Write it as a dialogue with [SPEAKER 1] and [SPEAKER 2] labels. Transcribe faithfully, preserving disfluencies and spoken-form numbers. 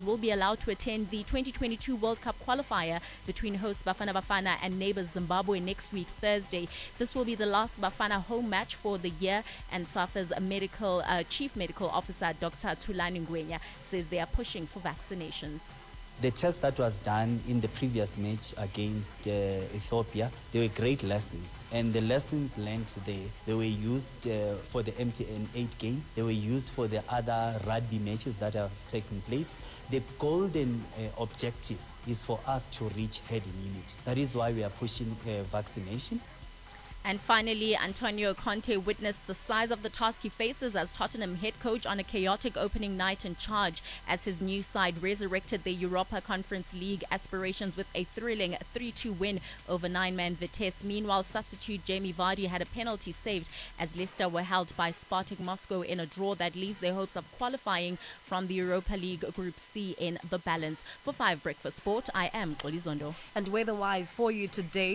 [SPEAKER 1] will be allowed to attend the twenty twenty-two World Cup qualifier between host Bafana Bafana and neighbors Zimbabwe next week, Thursday. This will be the last Bafana home match for the year, and SAFA's medical, uh, Chief Medical Officer Doctor Thulani Ngwenya says they are pushing for vaccinations.
[SPEAKER 2] The test that was done in the previous match against uh, Ethiopia, they were great lessons. And the lessons learned there, they were used uh, for the M T N eight game. They were used for the other rugby matches that are taking place. The golden uh, objective is for us to reach herd immunity. That is why we are pushing uh, vaccination.
[SPEAKER 1] And finally, Antonio Conte witnessed the size of the task he faces as Tottenham head coach on a chaotic opening night in charge as his new side resurrected their Europa Conference League aspirations with a thrilling three two win over nine-man Vitesse. Meanwhile, substitute Jamie Vardy had a penalty saved as Leicester were held by Spartak Moscow in a draw that leaves their hopes of qualifying from the Europa League Group C in the balance. For five Breakfast Sport, I am Xoli Zondo.
[SPEAKER 3] And weather-wise for you today,